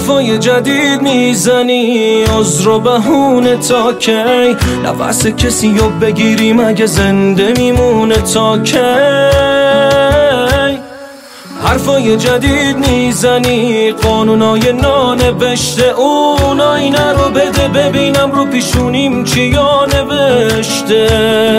حرفای جدید میزنی، عذر و بهونه تا کی؟ نفس کسی رو بگیری مگه زنده میمونه تا کی؟ حرفای جدید میزنی، قانونای نانوشته اون آینه رو بده ببینم رو پیشونیم چیا نوشته.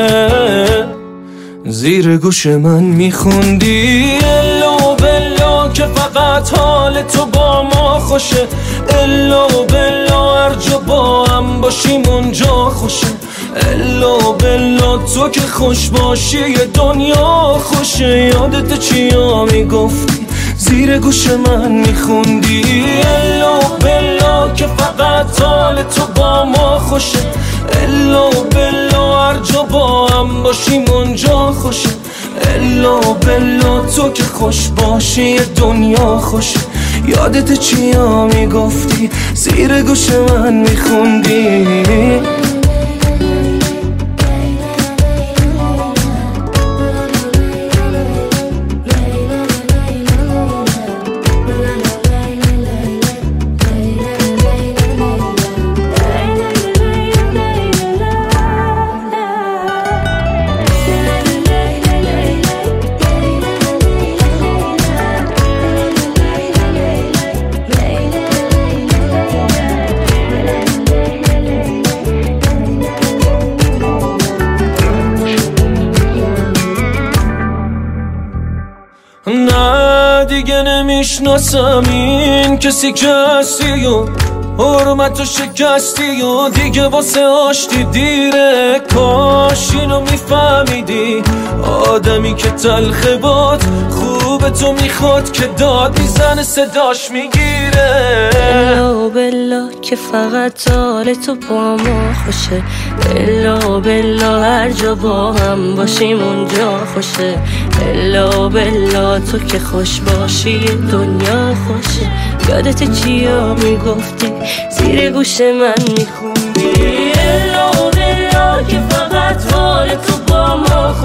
زیر گوش من میخوندی الا بلا که فقط حال تو با ما خوشه، الا بلا هر جا با هم باشیم اونجا خوشه، الا بلا تو که خوش باشی دنیا خوشه. یادت چیا میگفتی زیر گوش من میخوندی الا بلا که فقط حال تو با ما خوشه، الا بلا هر جا با هم باشیم اونجا خوشه، الا بلا تو که خوش باشی دنیا خوشه. یادت چیا میگفتی زیر گوش من میخوندی؟ نه دیگه نمیشناسم این کسی که هستی و حرمتو شکستی و دیگه واسه آشتی دیره. کاش اینو میفهمیدی آدمی که تلخه باد خوب تو میخواد که داد میزنه صداش میگیره. الا بلا که فقط حال تو با ما خوشه، الا بلا هر جا با هم باشیم اونجا خوشه، الا بلا تو که خوش باشی دنیا خوشه. یادت چیا میگفتی زیر گوش من میخوندی الا بلا که فقط حال تو با ما